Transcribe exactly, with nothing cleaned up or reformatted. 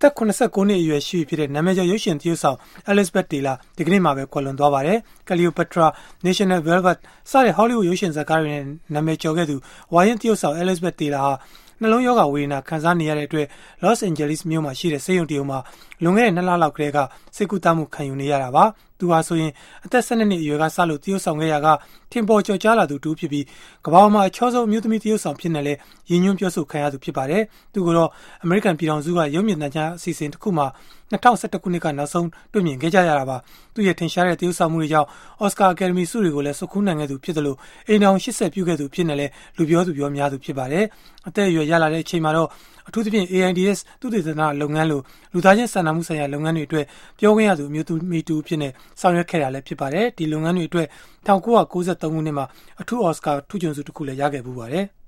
သက် ၇၉ နှစ်အရွယ်ရှိပြီဖြစ်တဲ့နာမည်ကျော်ရုပ်ရှင်သရုပ်ဆောင် Elizabeth Taylor ဒီကနေ့မှာပဲကွယ်လွန်သွားပါတယ်။ Cleopatra, National Velvet စတဲ့ Hollywood ရုပ်ရှင်ဇာတ်ကားတွေနဲ့နာမည်ကျော်ခဲ့သူဝါရင့်သရုပ်ဆောင် Elizabeth Taylor ဟာနှလုံးရောဂါဝေဒနာခံစားနေရတဲ့အတွက် Los Angeles မြို့မှာရှိတဲ့ဆေးရုံတရုံမှာလွန်ခဲ့တဲ့နှစ်လလောက်ကတည်းကဆေးကုသမှုခံယူနေရတာပါ။သူဟာဆိုရင်အသက် ၁၂ နှစ်အရွယ်ကစလို့သရုပ်ဆောင်ခဲ့ရာကထင်ပေါ်ကျော်ကြားလာသူတူဖြစ်ပြီးကမ္ဘာမှာအချောဆုံးအမျိုးသမီးသရုပ်ဆောင်ဖြစ်နေလဲရည်ညွှန်းပြောဆိုခံရသူဖြစ်ပါတယ်။သူကတော့အမေရိကန်ပြည်ထောင်စုကရုပ်မြင်သံကြားအစီအစဉ်တစ်ခုမှာ၂၀၁၁ ခုနှစ်ကနောက်ဆုံးတွေ့မြင်ခဲ့ကြရတာပါ။သူရဲ့ထင်ရှားတဲ့သရုပ်ဆောင်မှုတွေကြောင့် Oscar Academy ဆုတွေကိုလည်းဆွတ်ခူးနိုင်ခဲ့သူဖြစ်တယ်လို့အိမ်ထောင်၈၀ပြုခဲ့သူဖြစ်နေလဲလူပြောသူပြောများသူဖြစ်ပါတယ်။အသက်အရွယ်ရလာတဲ့အချိန်မှာတော့အထူးသဖြင့် AIDS သုတေသနလုပ်ငန်းလိုလူသားချင်းစာနာမှုဆိုင်ရာလုပ်ငန်းတွေအတွက်ပြောခွင့်ရသူအမျိုးသမီးတူဖြစ်နေဆောင်ရွက်ခဲ့တာလည်းဖြစ်ပါတယ်။ဒီလုပ်ငန်းတွေအတွက်၁၉၉၃ ခုနှစ်မှာအထူး Oscar ထူးချွန်ဆုတစ်ခုလည်းရခဲ့ပူပါတယ်။